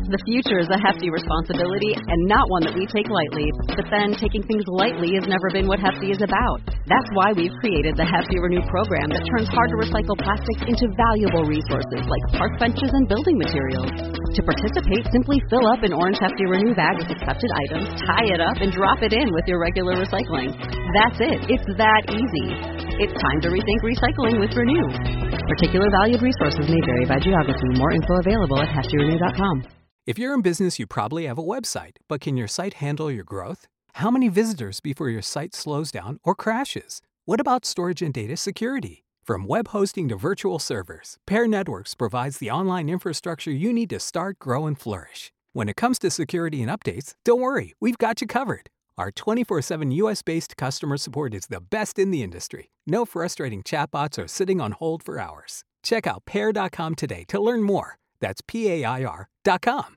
The future is a hefty responsibility and not one that we take lightly. But then taking things lightly has never been what Hefty is about. That's why we've created the Hefty Renew program that turns hard-to-recycle plastics into valuable resources like park benches and building materials. To participate, simply fill up an orange Hefty Renew bag with accepted items, tie it up, and drop it in with your regular recycling. That's it. It's that easy. It's time to rethink recycling with Renew. Particular valued resources may vary by geography. More info available at heftyrenew.com. If you're in business, you probably have a website, but can your site handle your growth? How many visitors before your site slows down or crashes? What about storage and data security? From web hosting to virtual servers, Pair Networks provides the online infrastructure you need to start, grow, and flourish. When it comes to security and updates, don't worry, we've got you covered. Our 24/7 US-based customer support is the best in the industry. No frustrating chatbots or sitting on hold for hours. Check out pair.com today to learn more. That's PAIR.com.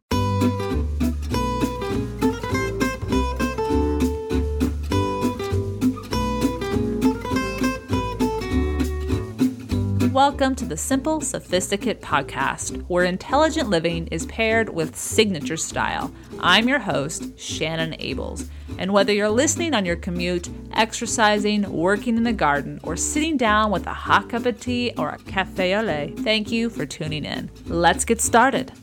Welcome to the Simple Sophisticate podcast, where intelligent living is paired with signature style. I'm your host, Shannon Ables. And whether you're listening on your commute, exercising, working in the garden, or sitting down with a hot cup of tea or a café au lait, thank you for tuning in. Let's get started.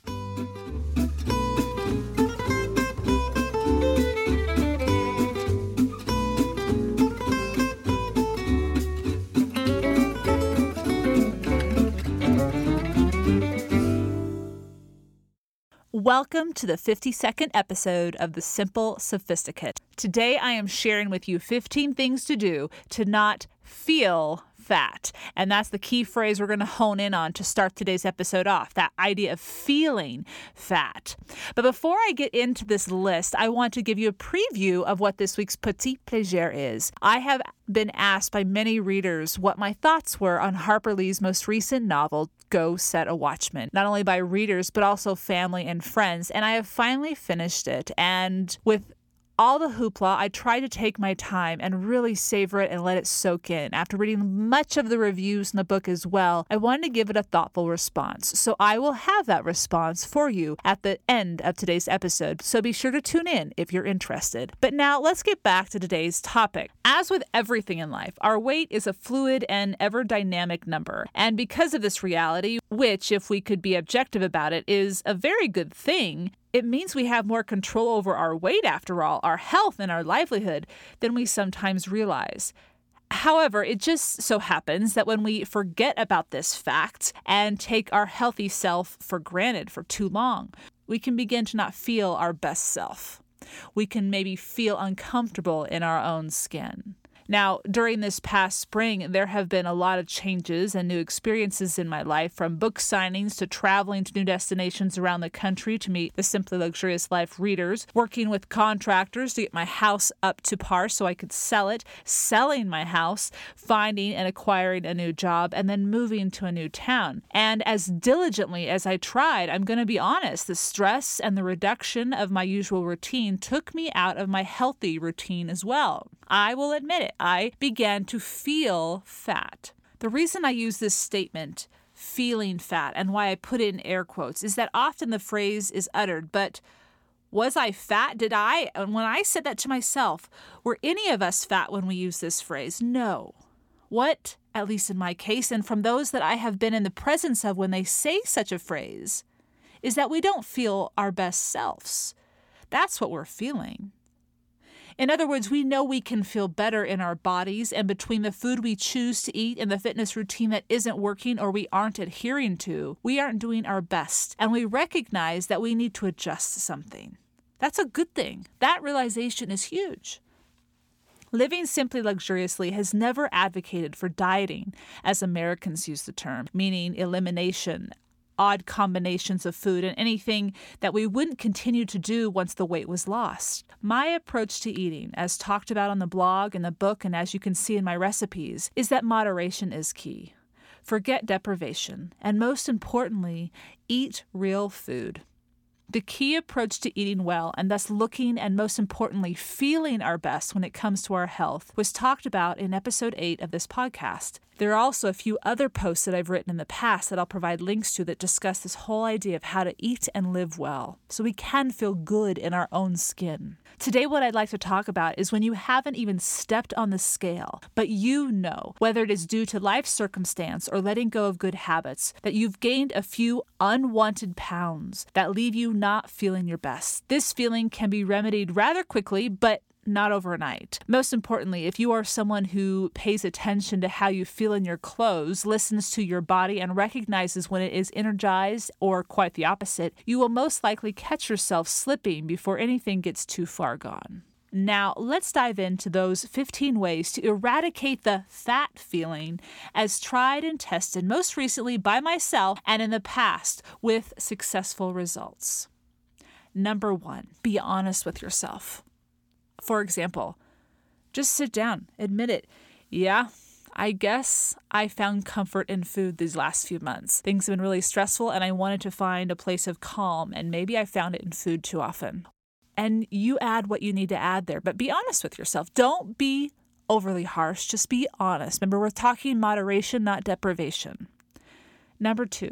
Welcome to the 52nd episode of The Simple Sophisticate. Today I am sharing with you 15 things to do to not feel fat. And that's the key phrase we're going to hone in on to start today's episode off, that idea of feeling fat. But before I get into this list, I want to give you a preview of what this week's petit plaisir is. I have been asked by many readers what my thoughts were on Harper Lee's most recent novel, Go Set a Watchman, not only by readers, but also family and friends. And I have finally finished it. And with all the hoopla, I tried to take my time and really savor it and let it soak in. After reading much of the reviews in the book as well, I wanted to give it a thoughtful response. So I will have that response for you at the end of today's episode. So be sure to tune in if you're interested. But now let's get back to today's topic. As with everything in life, our weight is a fluid and ever dynamic number. And because of this reality, which, if we could be objective about it, is a very good thing, it means we have more control over our weight, after all, our health and our livelihood, than we sometimes realize. However, it just so happens that when we forget about this fact and take our healthy self for granted for too long, we can begin to not feel our best self. We can maybe feel uncomfortable in our own skin. Now, during this past spring, there have been a lot of changes and new experiences in my life, from book signings to traveling to new destinations around the country to meet the Simply Luxurious Life readers, working with contractors to get my house up to par so I could sell it, selling my house, finding and acquiring a new job, and then moving to a new town. And as diligently as I tried, I'm going to be honest, the stress and the reduction of my usual routine took me out of my healthy routine as well. I will admit it. I began to feel fat. The reason I use this statement, feeling fat, and why I put it in air quotes, is that often the phrase is uttered, but was I fat? And when I said that to myself, were any of us fat when we use this phrase? No. What, at least in my case, and from those that I have been in the presence of when they say such a phrase, is that we don't feel our best selves. That's what we're feeling. In other words, we know we can feel better in our bodies, and between the food we choose to eat and the fitness routine that isn't working or we aren't adhering to, we aren't doing our best, and we recognize that we need to adjust to something. That's a good thing. That realization is huge. Living Simply Luxuriously has never advocated for dieting, as Americans use the term, meaning elimination, odd combinations of food, and anything that we wouldn't continue to do once the weight was lost. My approach to eating, as talked about on the blog and the book, and as you can see in my recipes, is that moderation is key. Forget deprivation, and most importantly, eat real food. The key approach to eating well and thus looking and most importantly feeling our best when it comes to our health was talked about in episode 8 of this podcast. There are also a few other posts that I've written in the past that I'll provide links to that discuss this whole idea of how to eat and live well so we can feel good in our own skin. Today, what I'd like to talk about is when you haven't even stepped on the scale, but you know, whether it is due to life circumstance or letting go of good habits, that you've gained a few unwanted pounds that leave you not feeling your best. This feeling can be remedied rather quickly, but not overnight. Most importantly, if you are someone who pays attention to how you feel in your clothes, listens to your body, and recognizes when it is energized or quite the opposite, you will most likely catch yourself slipping before anything gets too far gone. Now, let's dive into those 15 ways to eradicate the fat feeling as tried and tested most recently by myself and in the past with successful results. Number 1, be honest with yourself. For example, just sit down, admit it. Yeah, I guess I found comfort in food these last few months. Things have been really stressful and I wanted to find a place of calm, and maybe I found it in food too often. And you add what you need to add there, but be honest with yourself. Don't be overly harsh, just be honest. Remember, we're talking moderation, not deprivation. Number 2,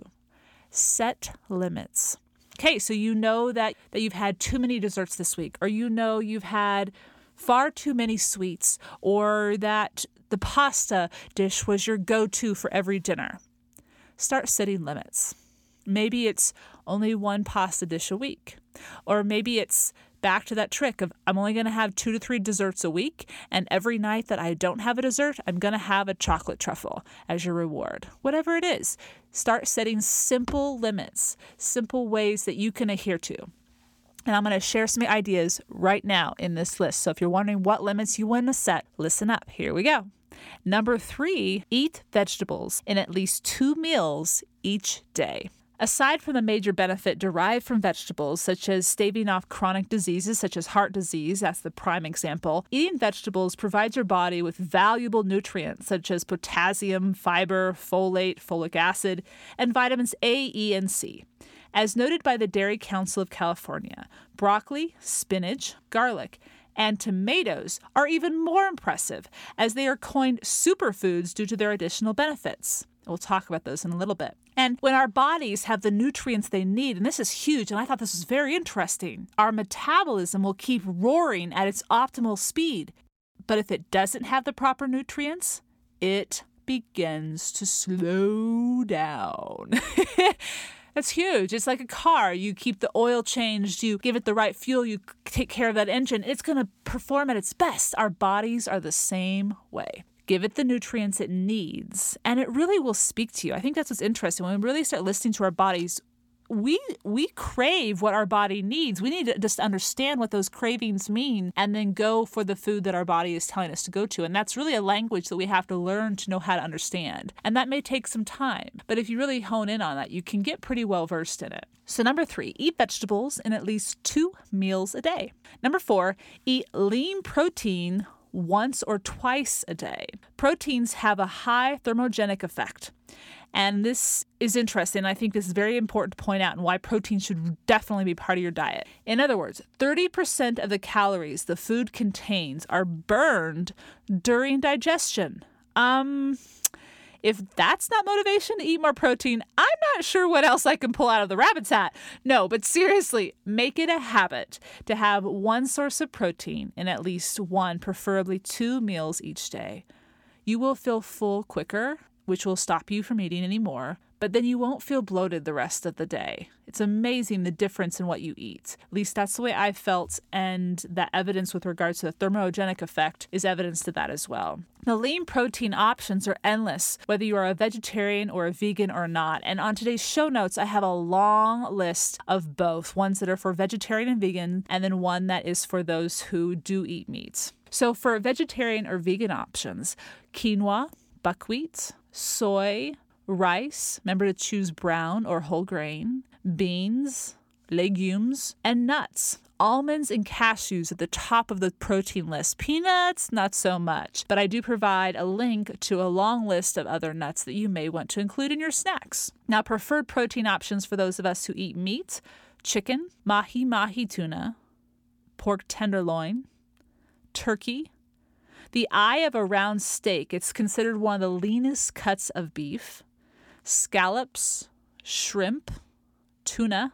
set limits. Okay, so you know that you've had too many desserts this week, or you know you've had far too many sweets, or that the pasta dish was your go-to for every dinner. Start setting limits. Maybe it's only one pasta dish a week, or maybe it's back to that trick of I'm only going to have 2 to 3 desserts a week, and every night that I don't have a dessert, I'm going to have a chocolate truffle as your reward. Whatever it is, start setting simple limits, simple ways that you can adhere to. And I'm going to share some ideas right now in this list. So if you're wondering what limits you want to set, listen up. Here we go. Number 3, eat vegetables in at least 2 meals each day. Aside from the major benefit derived from vegetables, such as staving off chronic diseases such as heart disease, that's the prime example, eating vegetables provides your body with valuable nutrients such as potassium, fiber, folate, folic acid, and vitamins A, E, and C. As noted by the Dairy Council of California, broccoli, spinach, garlic, and tomatoes are even more impressive as they are coined superfoods due to their additional benefits. We'll talk about those in a little bit. And when our bodies have the nutrients they need, and this is huge, and I thought this was very interesting, our metabolism will keep roaring at its optimal speed. But if it doesn't have the proper nutrients, it begins to slow down. That's huge. It's like a car. You keep the oil changed, you give it the right fuel, you take care of that engine. It's going to perform at its best. Our bodies are the same way. Give it the nutrients it needs, and it really will speak to you. I think that's what's interesting. When we really start listening to our bodies, we crave what our body needs. We need to just understand what those cravings mean and then go for the food that our body is telling us to go to. And that's really a language that we have to learn to know how to understand. And that may take some time. But if you really hone in on that, you can get pretty well versed in it. So number 3, eat vegetables in at least 2 meals a day. Number 4, eat lean protein once or twice a day. Proteins have a high thermogenic effect. And this is interesting. I think this is very important to point out and why protein should definitely be part of your diet. In other words, 30% of the calories the food contains are burned during digestion. If that's not motivation to eat more protein, I'm not sure what else I can pull out of the rabbit's hat. No, but seriously, make it a habit to have one source of protein in at least 1, preferably 2 meals each day. You will feel full quicker, which will stop you from eating anymore, but then you won't feel bloated the rest of the day. It's amazing the difference in what you eat. At least that's the way I felt, and that evidence with regards to the thermogenic effect is evidence to that as well. The lean protein options are endless, whether you are a vegetarian or a vegan or not. And on today's show notes, I have a long list of both, ones that are for vegetarian and vegan, and then one that is for those who do eat meat. So for vegetarian or vegan options, quinoa, buckwheat, soy, rice, remember to choose brown or whole grain, beans, legumes, and nuts. Almonds and cashews at the top of the protein list. Peanuts, not so much. But I do provide a link to a long list of other nuts that you may want to include in your snacks. Now, preferred protein options for those of us who eat meat: chicken, mahi-mahi tuna, pork tenderloin, turkey, the eye of a round steak. It's considered one of the leanest cuts of beef, scallops, shrimp, tuna,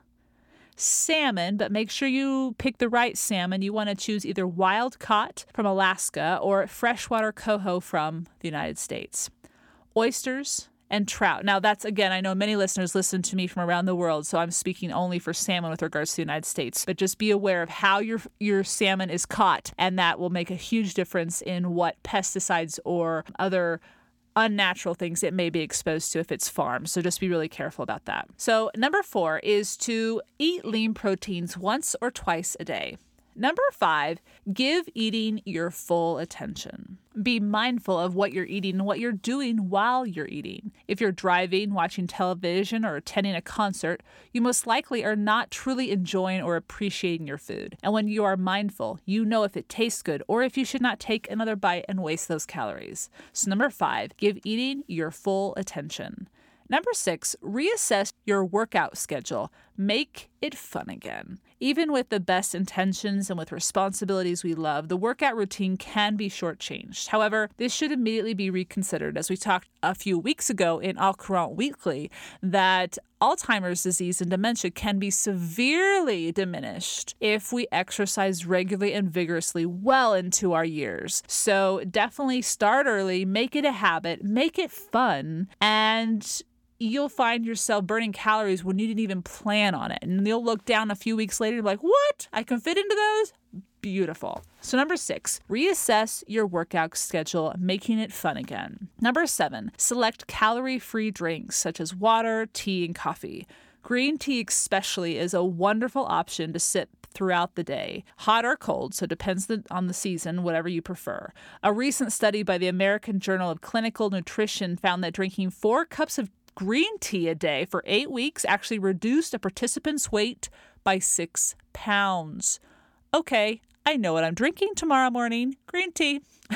salmon, but make sure you pick the right salmon. You want to choose either wild caught from Alaska or freshwater coho from the United States, oysters, and trout. Now that's, again, I know many listeners listen to me from around the world, so I'm speaking only for salmon with regards to the United States. But just be aware of how your salmon is caught, and that will make a huge difference in what pesticides or other unnatural things it may be exposed to if it's farmed. So just be really careful about that. So number 4 is to eat lean proteins once or twice a day. Number 5, give eating your full attention. Be mindful of what you're eating and what you're doing while you're eating. If you're driving, watching television, or attending a concert, you most likely are not truly enjoying or appreciating your food. And when you are mindful, you know if it tastes good or if you should not take another bite and waste those calories. So number 5, give eating your full attention. Number 6, reassess your workout schedule. Make it fun again. Even with the best intentions and with responsibilities we love, the workout routine can be shortchanged. However, this should immediately be reconsidered, as we talked a few weeks ago in Au Courant Weekly, that Alzheimer's disease and dementia can be severely diminished if we exercise regularly and vigorously well into our years. So definitely start early, make it a habit, make it fun, and you'll find yourself burning calories when you didn't even plan on it. And you'll look down a few weeks later and be like, what? I can fit into those? Beautiful. So number 6, reassess your workout schedule, making it fun again. Number 7, select calorie-free drinks such as water, tea, and coffee. Green tea especially is a wonderful option to sip throughout the day, hot or cold, so it depends on the season, whatever you prefer. A recent study by the American Journal of Clinical Nutrition found that drinking 4 cups of green tea a day for 8 weeks actually reduced a participant's weight by 6 pounds. Okay, I know what I'm drinking tomorrow morning. Green tea.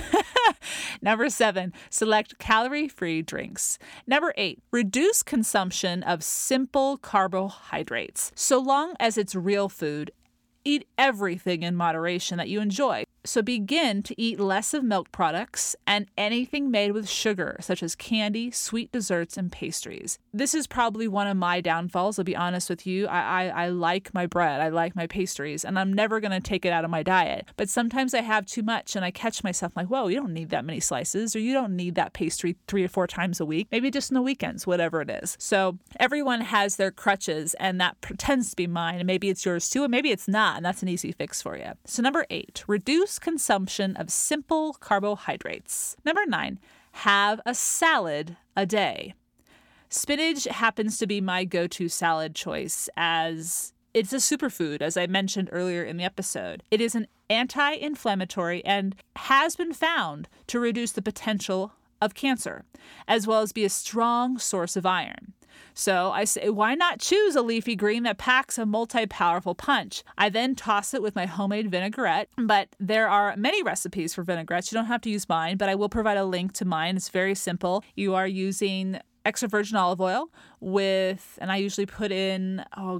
Number 7, select calorie-free drinks. Number 8, reduce consumption of simple carbohydrates. So long as it's real food, eat everything in moderation that you enjoy. So begin to eat less of milk products and anything made with sugar, such as candy, sweet desserts, and pastries. This is probably one of my downfalls, I'll be honest with you. I like my bread, I like my pastries, and I'm never going to take it out of my diet. But sometimes I have too much and I catch myself like, whoa, you don't need that many slices, or you don't need that pastry 3 or 4 times a week, maybe just on the weekends, whatever it is. So everyone has their crutches, and that pretends to be mine, and maybe it's yours too, and maybe it's not, and that's an easy fix for you. So number 8, reduce consumption of simple carbohydrates. Number 9, have a salad a day. Spinach happens to be my go-to salad choice as it's a superfood, as I mentioned earlier in the episode. It is an anti-inflammatory and has been found to reduce the potential of cancer, as well as be a strong source of iron. So I say, why not choose a leafy green that packs a multi-powerful punch? I then toss it with my homemade vinaigrette, but there are many recipes for vinaigrettes. You don't have to use mine, but I will provide a link to mine. It's very simple. You are using extra virgin olive oil and I usually put in,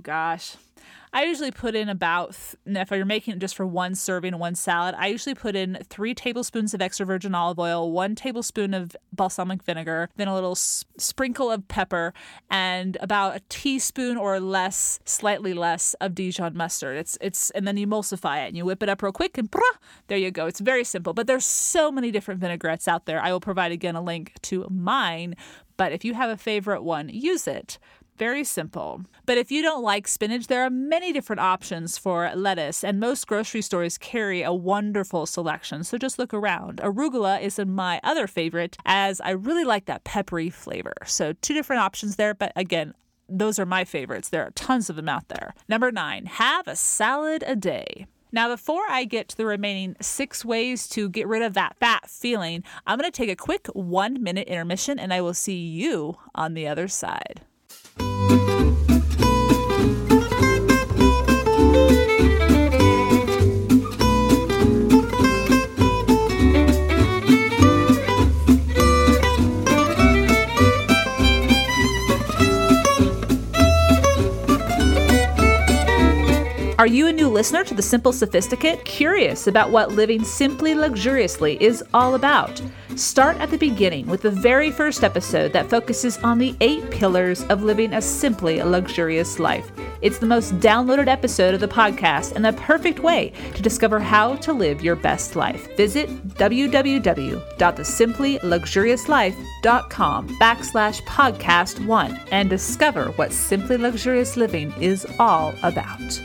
about, if you're making it just for one serving, one salad, I usually put in 3 tablespoons of extra virgin olive oil, 1 tablespoon of balsamic vinegar, then a little sprinkle of pepper, and about a teaspoon or less, slightly less of Dijon mustard. And then you emulsify it and you whip it up real quick and there you go. It's very simple, but there's so many different vinaigrettes out there. I will provide again a link to mine, but if you have a favorite one, use it. Very simple. But if you don't like spinach, there are many different options for lettuce, and most grocery stores carry a wonderful selection, so just look around. Arugula is my other favorite, as I really like that peppery flavor. So 2 different options there, but again, those are my favorites. There are tons of them out there. Number 9, have a salad a day. Now, before I get to the remaining 6 ways to get rid of that fat feeling, I'm going to take a quick 1-minute intermission, and I will see you on the other side. Are you a new listener to The Simple Sophisticate? Curious about what living simply luxuriously is all about? Start at the beginning with the very first episode that focuses on the 8 pillars of living a simply luxurious life. It's the most downloaded episode of the podcast and the perfect way to discover how to live your best life. Visit www.thesimplyluxuriouslife.com/podcast1 and discover what simply luxurious living is all about.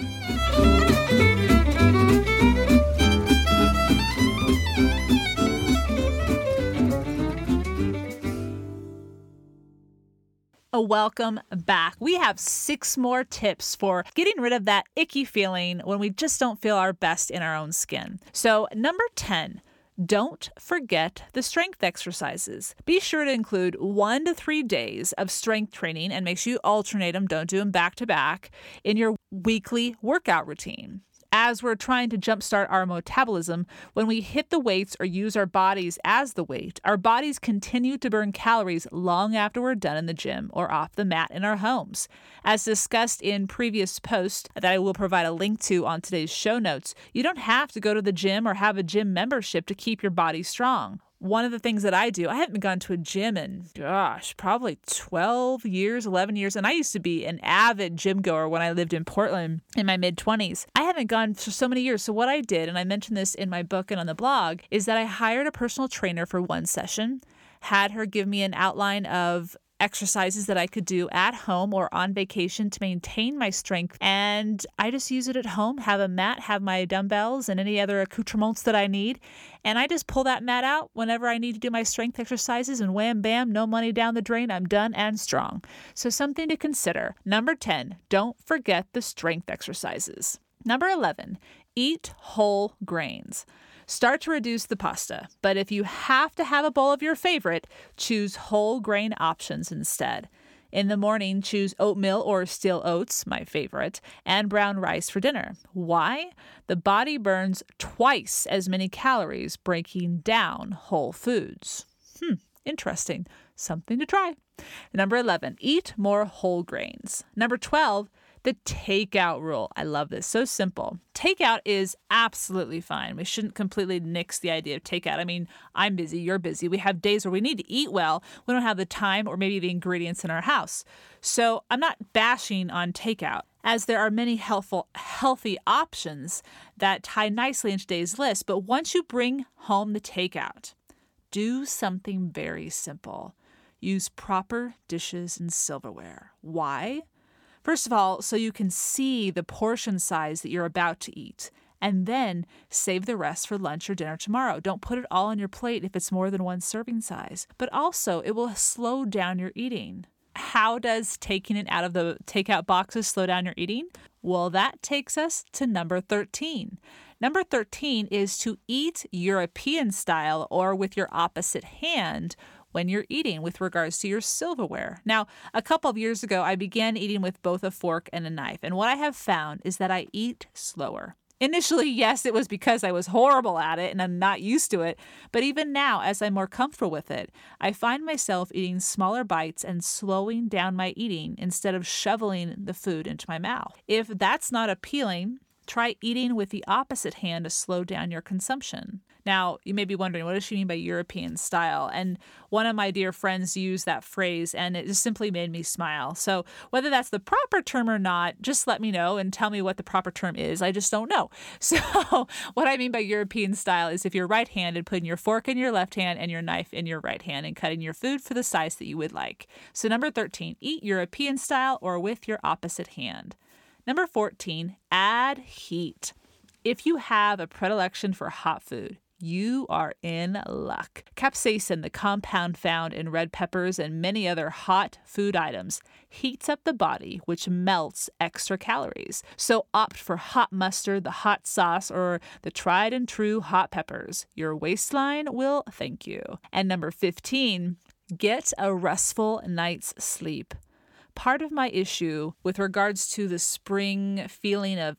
Welcome back. We have 6 more tips for getting rid of that icky feeling when we just don't feel our best in our own skin. So, number 10, don't forget the strength exercises. Be sure to include 1 to 3 days of strength training and make sure you alternate them, don't do them back to back, in your weekly workout routine. As we're trying to jumpstart our metabolism, when we hit the weights or use our bodies as the weight, our bodies continue to burn calories long after we're done in the gym or off the mat in our homes. As discussed in previous posts that I will provide a link to on today's show notes, you don't have to go to the gym or have a gym membership to keep your body strong. One of the things that I do, I haven't gone to a gym in, probably 12 years, 11 years. And I used to be an avid gym goer when I lived in Portland in my mid-20s. I haven't gone for so many years. So what I did, and I mentioned this in my book and on the blog, is that I hired a personal trainer for 1 session, had her give me an outline of exercises that I could do at home or on vacation to maintain my strength. And I just use it at home, have a mat, have my dumbbells and any other accoutrements that I need. And I just pull that mat out whenever I need to do my strength exercises and wham, bam, no money down the drain. I'm done and strong. So something to consider. Number 10, don't forget the strength exercises. Number 11, eat whole grains. Start to reduce the pasta, but if you have to have a bowl of your favorite, choose whole grain options instead. In the morning, choose oatmeal or steel oats, my favorite, and brown rice for dinner. Why? The body burns twice as many calories breaking down whole foods. Interesting. Something to try. Number 11, eat more whole grains. Number 12, the takeout rule. I love this. So simple. Takeout is absolutely fine. We shouldn't completely nix the idea of takeout. I mean, I'm busy, you're busy. We have days where we need to eat well. We don't have the time or maybe the ingredients in our house. So I'm not bashing on takeout, as there are many healthy options that tie nicely into today's list. But once you bring home the takeout, do something very simple. Use proper dishes and silverware. Why? First of all, so you can see the portion size that you're about to eat, and then save the rest for lunch or dinner tomorrow. Don't put it all on your plate if it's more than 1 serving size, but also it will slow down your eating. How does taking it out of the takeout boxes slow down your eating? Well, that takes us to number 13. Number 13 is to eat European style or with your opposite hand when you're eating with regards to your silverware. Now, a couple of years ago, I began eating with both a fork and a knife. And what I have found is that I eat slower. Initially, yes, it was because I was horrible at it and I'm not used to it. But even now, as I'm more comfortable with it, I find myself eating smaller bites and slowing down my eating instead of shoveling the food into my mouth. If that's not appealing, try eating with the opposite hand to slow down your consumption. Now, you may be wondering, what does she mean by European style? And one of my dear friends used that phrase, and it just simply made me smile. So whether that's the proper term or not, just let me know and tell me what the proper term is. I just don't know. So what I mean by European style is if you're right-handed, putting your fork in your left hand and your knife in your right hand and cutting your food for the size that you would like. So number 13, eat European style or with your opposite hand. Number 14, add heat. If you have a predilection for hot food, you are in luck. Capsaicin, the compound found in red peppers and many other hot food items, heats up the body, which melts extra calories. So opt for hot mustard, the hot sauce, or the tried and true hot peppers. Your waistline will thank you. And number 15, get a restful night's sleep. Part of my issue with regards to the spring feeling of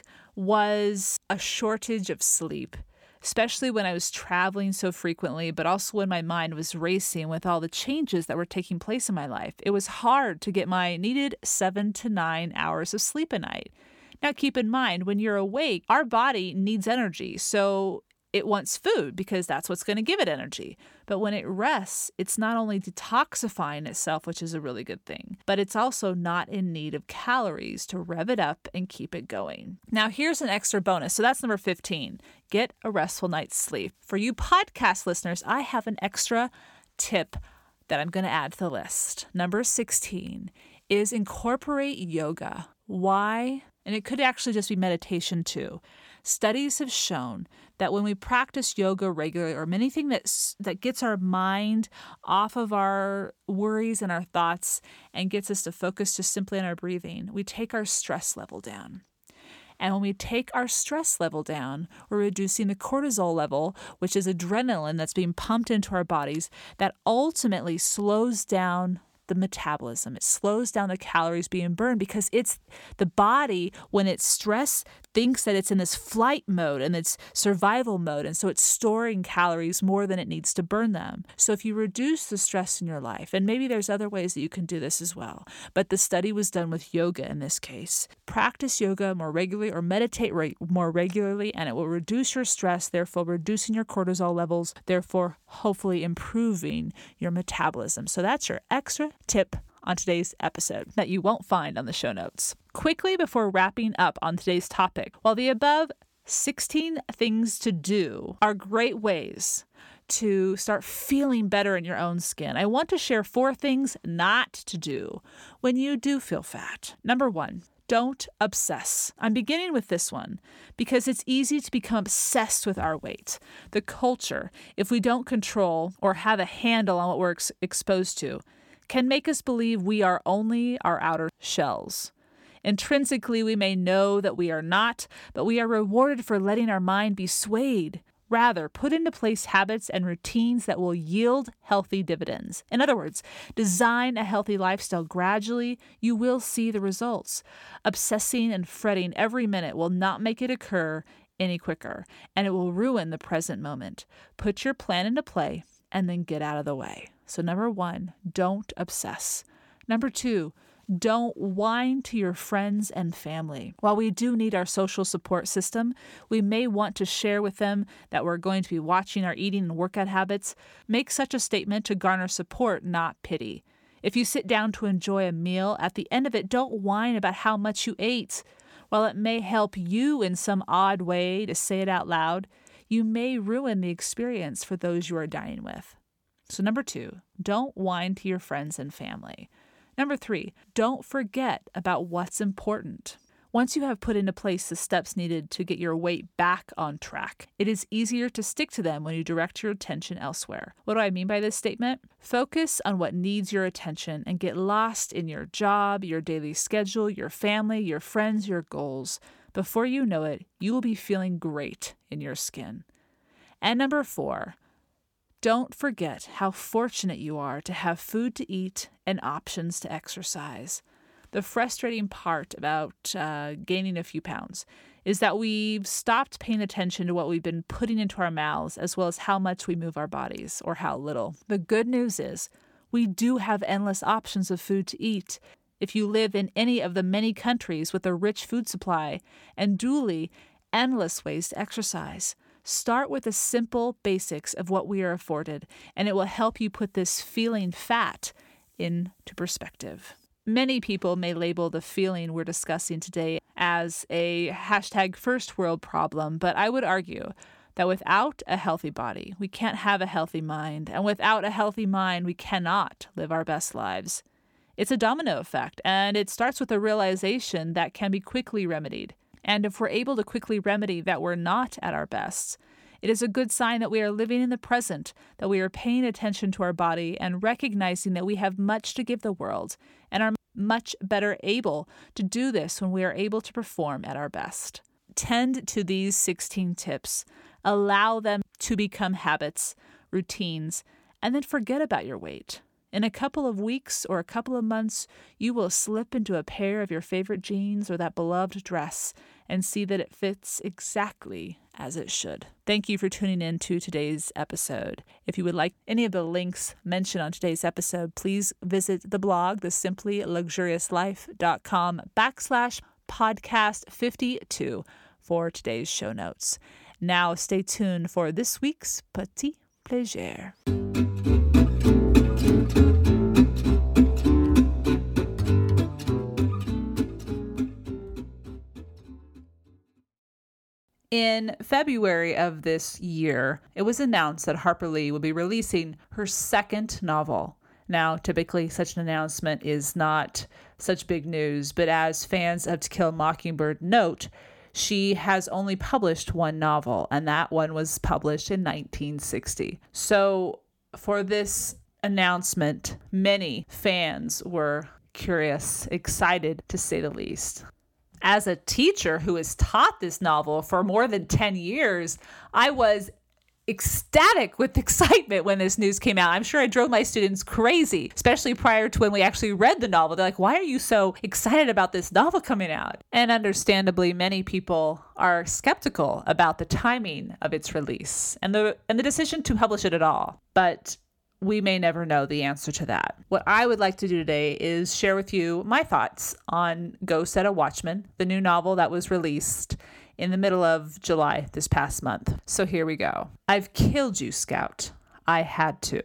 was a shortage of sleep, especially when I was traveling so frequently, but also when my mind was racing with all the changes that were taking place in my life. It was hard to get my needed 7 to 9 hours of sleep a night. Now, keep in mind, when you're awake, our body needs energy. So it wants food because that's what's going to give it energy. But when it rests, it's not only detoxifying itself, which is a really good thing, but it's also not in need of calories to rev it up and keep it going. Now, here's an extra bonus. So that's number 15. Get a restful night's sleep. For you podcast listeners, I have an extra tip that I'm going to add to the list. Number 16 is incorporate yoga. Why? And it could actually just be meditation too. Studies have shown that when we practice yoga regularly, or anything that gets our mind off of our worries and our thoughts and gets us to focus just simply on our breathing, we take our stress level down. And when we take our stress level down, we're reducing the cortisol level, which is adrenaline that's being pumped into our bodies, that ultimately slows down the metabolism. It slows down the calories being burned because it's the body, when it's stressed, thinks that it's in this flight mode and it's survival mode. And so it's storing calories more than it needs to burn them. So if you reduce the stress in your life, and maybe there's other ways that you can do this as well, but the study was done with yoga in this case. Practice yoga more regularly or meditate more regularly, and it will reduce your stress, therefore reducing your cortisol levels, therefore hopefully improving your metabolism. So that's your extra tip on today's episode that you won't find on the show notes. Quickly before wrapping up on today's topic, while the above 16 things to do are great ways to start feeling better in your own skin, I want to share 4 things not to do when you do feel fat. Number 1, don't obsess. I'm beginning with this one because it's easy to become obsessed with our weight. The culture, if we don't control or have a handle on what we're exposed to, can make us believe we are only our outer shells. Intrinsically, we may know that we are not, but we are rewarded for letting our mind be swayed. Rather, put into place habits and routines that will yield healthy dividends. In other words, design a healthy lifestyle gradually. You will see the results. Obsessing and fretting every minute will not make it occur any quicker, and it will ruin the present moment. Put your plan into play and then get out of the way. So number 1, don't obsess. Number 2, don't whine to your friends and family. While we do need our social support system, we may want to share with them that we're going to be watching our eating and workout habits. Make such a statement to garner support, not pity. If you sit down to enjoy a meal, at the end of it, don't whine about how much you ate. While it may help you in some odd way to say it out loud, you may ruin the experience for those you are dining with. So number 2, don't whine to your friends and family. Number 3, don't forget about what's important. Once you have put into place the steps needed to get your weight back on track, it is easier to stick to them when you direct your attention elsewhere. What do I mean by this statement? Focus on what needs your attention and get lost in your job, your daily schedule, your family, your friends, your goals. Before you know it, you will be feeling great in your skin. And number 4, don't forget how fortunate you are to have food to eat and options to exercise. The frustrating part about gaining a few pounds is that we've stopped paying attention to what we've been putting into our mouths, as well as how much we move our bodies or how little. The good news is we do have endless options of food to eat. If you live in any of the many countries with a rich food supply and duly endless ways to exercise, start with the simple basics of what we are afforded, and it will help you put this feeling fat into perspective. Many people may label the feeling we're discussing today as a #first world problem, but I would argue that without a healthy body, we can't have a healthy mind, and without a healthy mind, we cannot live our best lives. It's a domino effect, and it starts with a realization that can be quickly remedied. And if we're able to quickly remedy that we're not at our best, it is a good sign that we are living in the present, that we are paying attention to our body and recognizing that we have much to give the world and are much better able to do this when we are able to perform at our best. Tend to these 16 tips. Allow them to become habits, routines, and then forget about your weight. In a couple of weeks or a couple of months, you will slip into a pair of your favorite jeans or that beloved dress and see that it fits exactly as it should. Thank you for tuning in to today's episode. If you would like any of the links mentioned on today's episode, please visit the blog, thesimplyluxuriouslife.com/ podcast 52 for today's show notes. Now stay tuned for this week's Petit Plaisir. In February of this year, it was announced that Harper Lee would be releasing her second novel. Now, typically, such an announcement is not such big news, but as fans of To Kill a Mockingbird note, she has only published one novel, and that one was published in 1960. So, for this announcement, many fans were curious, excited to say the least. As a teacher who has taught this novel for more than 10 years, I was ecstatic with excitement when this news came out. I'm sure I drove my students crazy, especially prior to when we actually read the novel. They're like, why are you so excited about this novel coming out? And understandably, many people are skeptical about the timing of its release and the decision to publish it at all. But we may never know the answer to that. What I would like to do today is share with you my thoughts on Go Set a Watchman, the new novel that was released in the middle of July this past month. So here we go. I've killed you, Scout. I had to.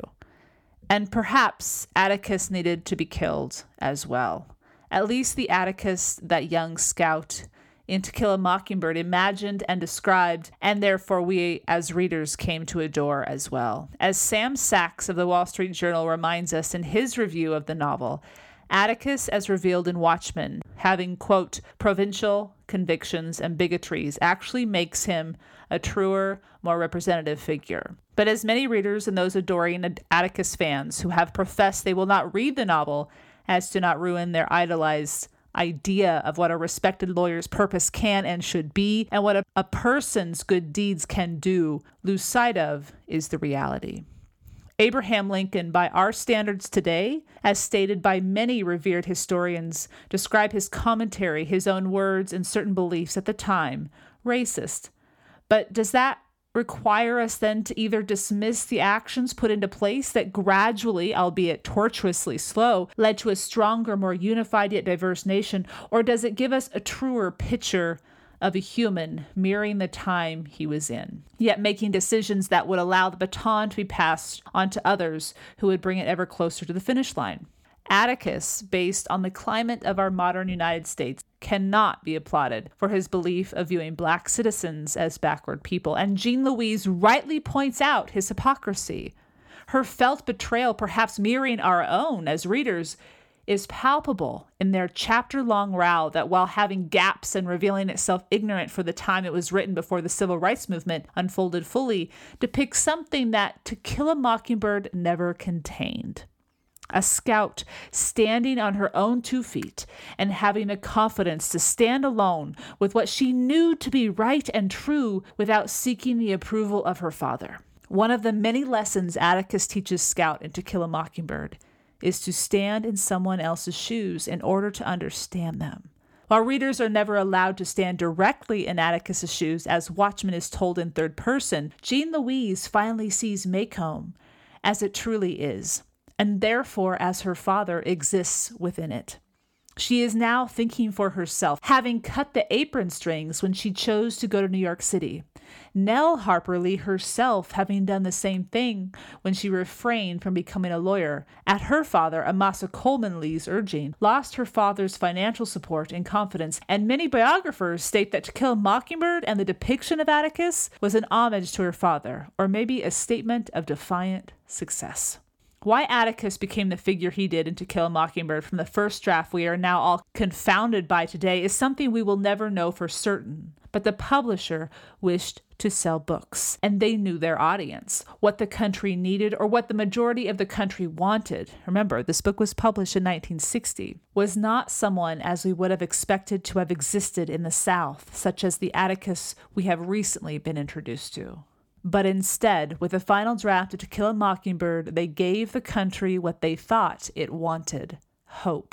And perhaps Atticus needed to be killed as well. At least the Atticus that young Scout in To Kill a Mockingbird imagined and described, and therefore we as readers came to adore as well. As Sam Sachs of the Wall Street Journal reminds us in his review of the novel, Atticus, as revealed in Watchmen, having, quote, provincial convictions and bigotries, actually makes him a truer, more representative figure. But as many readers and those adoring Atticus fans who have professed they will not read the novel as to not ruin their idolized idea of what a respected lawyer's purpose can and should be, and what a person's good deeds can do, lose sight of is the reality. Abraham Lincoln, by our standards today, as stated by many revered historians, describe his commentary, his own words, and certain beliefs at the time, racist. But does that require us then to either dismiss the actions put into place that gradually, albeit tortuously slow, led to a stronger, more unified yet diverse nation, or does it give us a truer picture of a human mirroring the time he was in, yet making decisions that would allow the baton to be passed on to others who would bring it ever closer to the finish line? Atticus, based on the climate of our modern United States, cannot be applauded for his belief of viewing Black citizens as backward people, and Jean Louise rightly points out his hypocrisy. Her felt betrayal, perhaps mirroring our own as readers, is palpable in their chapter-long row that, while having gaps and revealing itself ignorant for the time it was written before the Civil Rights Movement unfolded fully, depicts something that To Kill a Mockingbird never contained. A scout standing on her own 2 feet and having the confidence to stand alone with what she knew to be right and true without seeking the approval of her father. One of the many lessons Atticus teaches Scout in To Kill a Mockingbird is to stand in someone else's shoes in order to understand them. While readers are never allowed to stand directly in Atticus's shoes, as Watchmen is told in third person, Jean Louise finally sees Maycomb as it truly is, and therefore as her father exists within it. She is now thinking for herself, having cut the apron strings when she chose to go to New York City. Nell Harper Lee herself having done the same thing when she refrained from becoming a lawyer, at her father, Amasa Coleman Lee's urging, lost her father's financial support and confidence, and many biographers state that To Kill a Mockingbird and the depiction of Atticus was an homage to her father, or maybe a statement of defiant success. Why Atticus became the figure he did in To Kill a Mockingbird from the first draft we are now all confounded by today is something we will never know for certain. But the publisher wished to sell books, and they knew their audience, what the country needed or what the majority of the country wanted. Remember, this book was published in 1960, was not someone as we would have expected to have existed in the South, such as the Atticus we have recently been introduced to. But instead, with the final draft of To Kill a Mockingbird, they gave the country what they thought it wanted: hope.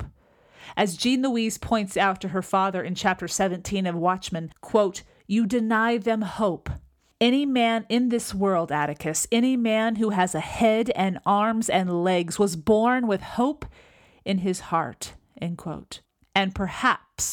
As Jean Louise points out to her father in chapter 17 of Watchmen, quote, "You deny them hope. Any man in this world, Atticus, any man who has a head and arms and legs was born with hope in his heart," end quote. And perhaps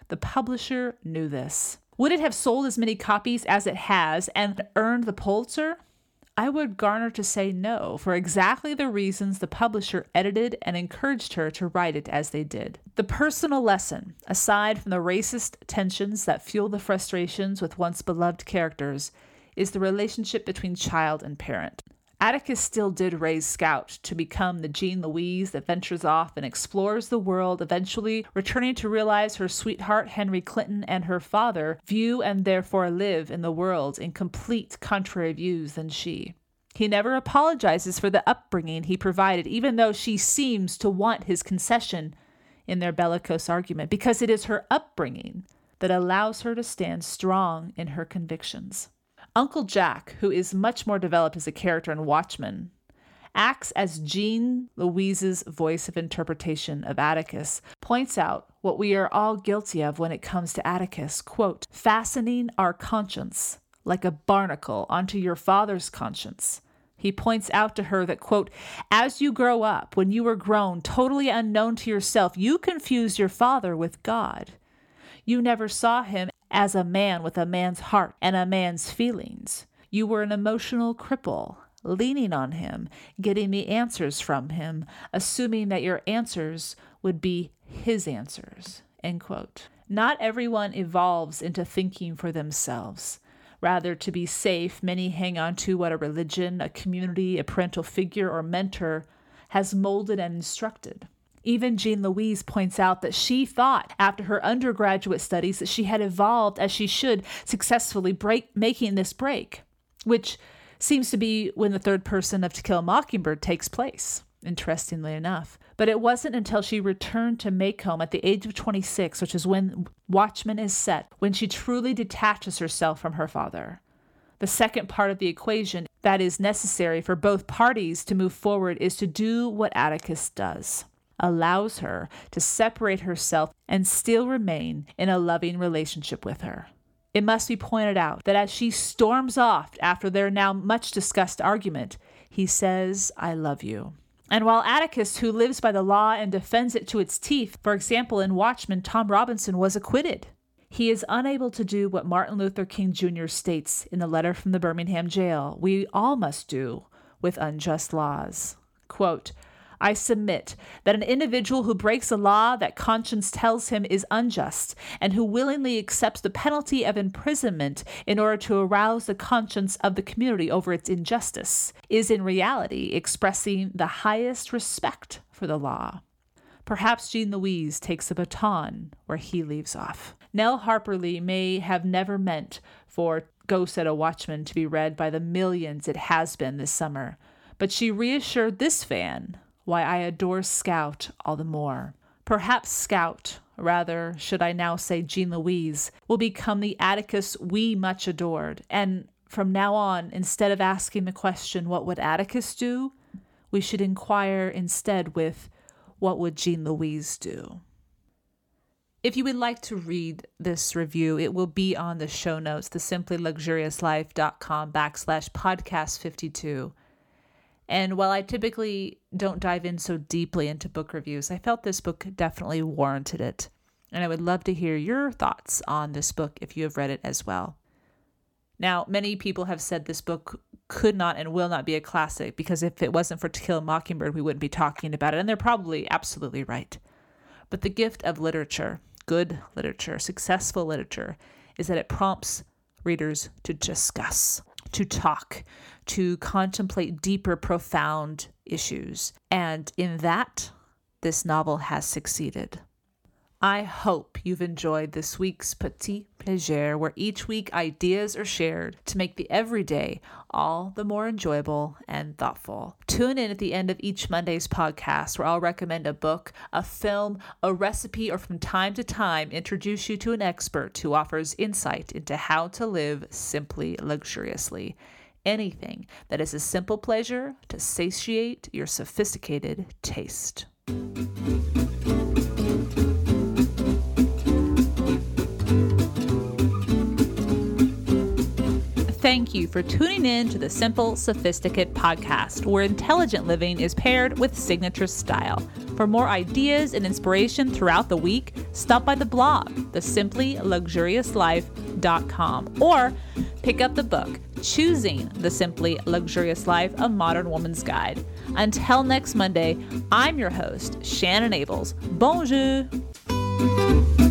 The publisher knew this. Would it have sold as many copies as it has and earned the Pulitzer? I would garner to say no, for exactly the reasons the publisher edited and encouraged her to write it as they did. The personal lesson, aside from the racist tensions that fuel the frustrations with once beloved characters, is the relationship between child and parent. Atticus still did raise Scout to become the Jean Louise that ventures off and explores the world, eventually returning to realize her sweetheart Henry Clinton and her father view and therefore live in the world in complete contrary views than she. He never apologizes for the upbringing he provided, even though she seems to want his concession in their bellicose argument, because it is her upbringing that allows her to stand strong in her convictions. Uncle Jack, who is much more developed as a character in Watchmen, acts as Jean Louise's voice of interpretation of Atticus, points out what we are all guilty of when it comes to Atticus, quote, fastening our conscience like a barnacle onto your father's conscience. He points out to her that, quote, as you grow up, when you were grown, totally unknown to yourself, you confused your father with God. You never saw him as a man with a man's heart and a man's feelings. You were an emotional cripple, leaning on him, getting the answers from him, assuming that your answers would be his answers, end quote. Not everyone evolves into thinking for themselves. Rather, to be safe, many hang on to what a religion, a community, a parental figure, or mentor has molded and instructed. Even Jean Louise points out that she thought after her undergraduate studies that she had evolved as she should, successfully making this break, which seems to be when the third person of To Kill a Mockingbird takes place, interestingly enough. But it wasn't until she returned to Maycomb at the age of 26, which is when Watchmen is set, when she truly detaches herself from her father. The second part of the equation that is necessary for both parties to move forward is to do what Atticus does. Allows her to separate herself and still remain in a loving relationship with her. It must be pointed out that as she storms off after their now much discussed argument, he says, I love you. And while Atticus, who lives by the law and defends it to its teeth, for example, in Watchmen, Tom Robinson was acquitted. He is unable to do what Martin Luther King Jr. states in the letter from the Birmingham jail we all must do with unjust laws. Quote, I submit that an individual who breaks a law that conscience tells him is unjust and who willingly accepts the penalty of imprisonment in order to arouse the conscience of the community over its injustice is in reality expressing the highest respect for the law. Perhaps Jean Louise takes the baton where he leaves off. Nell Harper Lee may have never meant for Ghost at a Watchman to be read by the millions it has been this summer, but she reassured this fan why I adore Scout all the more. Perhaps Scout, rather, should I now say Jean Louise, will become the Atticus we much adored, and from now on, instead of asking the question, what would Atticus do? We should inquire instead with, what would Jean Louise do? If you would like to read this review, it will be on the show notes, thesimplyluxuriouslife.com/podcast52. And while I typically don't dive in so deeply into book reviews, I felt this book definitely warranted it. And I would love to hear your thoughts on this book if you have read it as well. Now, many people have said this book could not and will not be a classic because if it wasn't for To Kill a Mockingbird, we wouldn't be talking about it. And they're probably absolutely right. But the gift of literature, good literature, successful literature, is that it prompts readers to discuss, to talk, to contemplate deeper, profound issues. And in that, this novel has succeeded. I hope you've enjoyed this week's Petit Plaisir, where each week ideas are shared to make the everyday all the more enjoyable and thoughtful. Tune in at the end of each Monday's podcast, where I'll recommend a book, a film, a recipe, or from time to time introduce you to an expert who offers insight into how to live simply luxuriously. Anything that is a simple pleasure to satiate your sophisticated taste. Thank you for tuning in to the Simple Sophisticate podcast, where intelligent living is paired with signature style. For more ideas and inspiration throughout the week, stop by the blog, thesimplyluxuriouslife.com, or pick up the book, Choosing the Simply Luxurious Life, A Modern Woman's Guide. Until next Monday, I'm your host, Shannon Ables. Bonjour!